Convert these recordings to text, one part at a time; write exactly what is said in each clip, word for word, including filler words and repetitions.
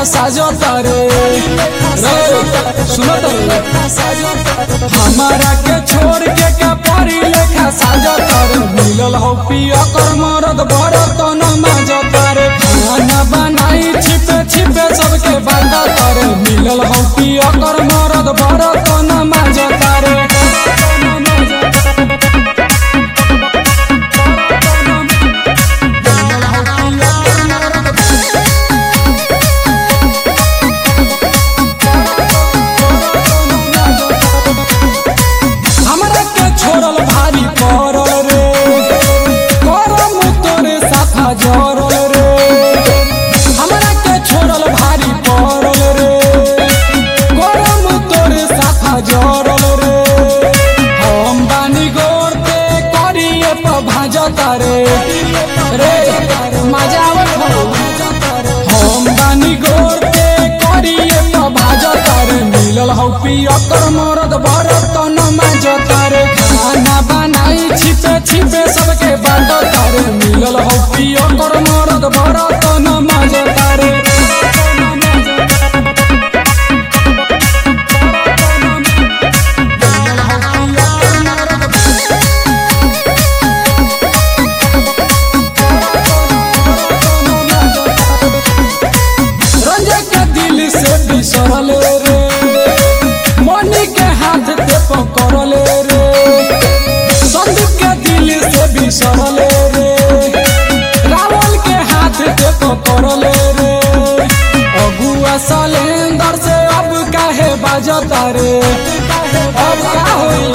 साजता रे सुनो हमारा के छोड़ के कपारी लेखा साजता रे मिलल हो पिया कर मरद भरत न मजता रे खाना बनाई छिपे छिपे सबके बांधता रे मिलल हो पिया कर मरद भरत न मजता रे रे रे मजा हम बानी गोर के करिए भाजता रे मिलल हौ पिया कर मरद भरत न मजता रे खाना बनाई छिपे छिपे सबके बांटता रे मिलल हौ पिया कर मरद भरत न मजता रे सरले रे मनी के हाथ पे पकड़ले रे संदीप के दिल से भी सरले रे रावल के हाथ पे पकड़ले रे अगुआ सलेंदर से अब काहे बजता रे अब का होई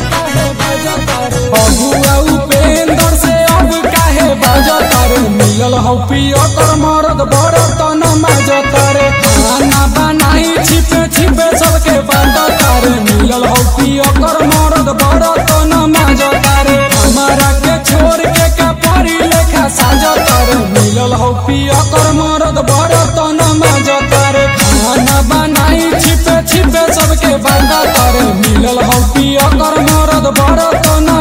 अगुआ उपेंद्र से अब काहे बजता रे मिलल हौ पिया कर मरद भरत न मजता रे खाना बनाई छिपे छिपे सबके बांधता रे मिलल हौ पिया कर मरद भरत न मजता रे हमारा के छोड़ के कपारी लेखा साजता रे मिलल हौ पिया कर मरद भरत न मजता रे खाना बनाई छिपे छिपे सबके बांधता रे मिलल हौ पिया कर मरद भरत न